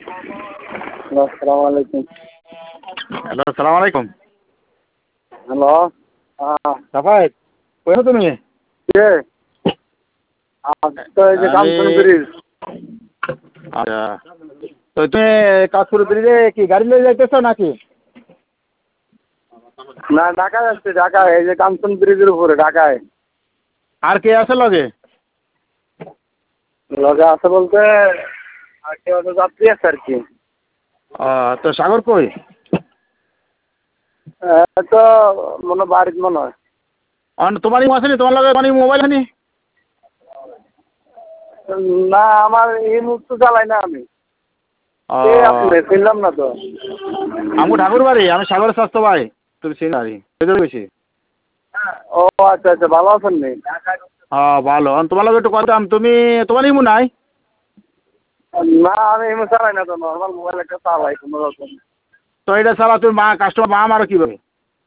আসসালামু আলাইকুম। হ্যালো, সালাম আলাইকুম। হ্যালো। হ্যাঁ, সাফায়েত, কই আছো তুমি? কে? আজ তো এই যে আমি কামসুন ব্রিজ। আচ্ছা, তো তুমি কাজপুর ব্রিজে কি গাড়ি নিয়ে যাইতেছো নাকি? না, ঢাকায় আসছে, ঢাকায় এই যে কামসুন ব্রিজের উপরে ঢাকায়। আর কে আছে লগে? লগে আছে বলতে আর কেউ তো যাত্রী আছে আর কি। তো সাগর কই? তো মনে বাড়ির মনে হয়। তোমারই আসেনি, তোমার লগে মানে মোবাইল আনি? না, আমার এই মুহূর্তে চালাই না আমি। কে আপনি চিনলাম না তো। আমি ঠাকুর বাড়ি, আমি সাগরের স্বাস্থ্য ভাই। তুমি চিনি বাড়ি বেশি। ও আচ্ছা আচ্ছা, ভালো আছেন নি? ভালো। তোমার লগে একটু কথা, তুমি তোমার ইমু নাই? না, আমি এমনি চালাই না তো, নর্মাল মোবাইল একটা চালাই কোনো রকম। তো এটা ছাড়া তুমি কাস্টমার মারো কিভাবে?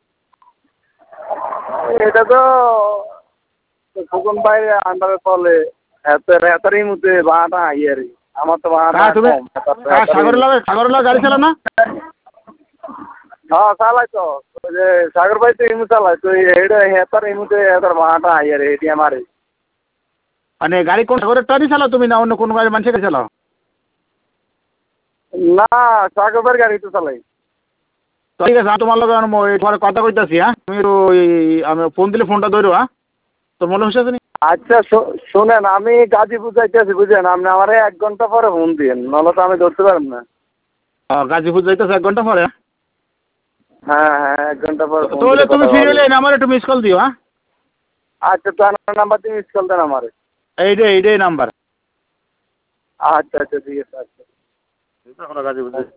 এটা তো ফুকন বাইরে আন্ডারে চলে। এতই মধ্যে ভাড়াটা হাই আর কি। আমার তো ভাড়াটা তুমি কম। সাগরের লগে গাড়ি চালা না? হ্যাঁ, চালাই তো। ওই যে সাগর ভাই তো এমনি চালাই তো, এটা হেতার এমনিতে হেতার ভাড়াটা হাই আর এটি আমার। মানে গাড়ি কোন সাগরের টানি চালাও তুমি, না অন্য কোনো গাড়ি মানুষের গাড়ি চালাও? না, সাগর ভাইয়ের গাড়ি তো চালাই। তো ঠিক আছে, আমি তোমার লগে তোমার কথা কইতাছি। হ্যাঁ, তুমি আমি ফোন দিলে ফোনটা ধরো। হ্যাঁ, তোর মনে হচ্ছে নি? আচ্ছা, শোনেন, আমি গাজীপুর যাইতেছি বুঝলেন, আপনি আমার 1 ঘন্টা পরে ফোন দিন, নাহলে তো আমি ধরতে পারব না। গাজীপুর যাইতেছে 1 ঘন্টা পরে? হ্যাঁ হ্যাঁ, 1 ঘন্টা পরে ফোন তাহলে দিলে তুমি কথা ফিরে বলা এলে যাবে। আমার একটু মিস কল দিও। হ্যাঁ, আচ্ছা, তো আপনার নাম্বার দিয়ে মিস কল দেন আমার। এইটাই নাম্বার। আচ্ছা আচ্ছা, ঠিক আছে। আচ্ছা। গাজীপুর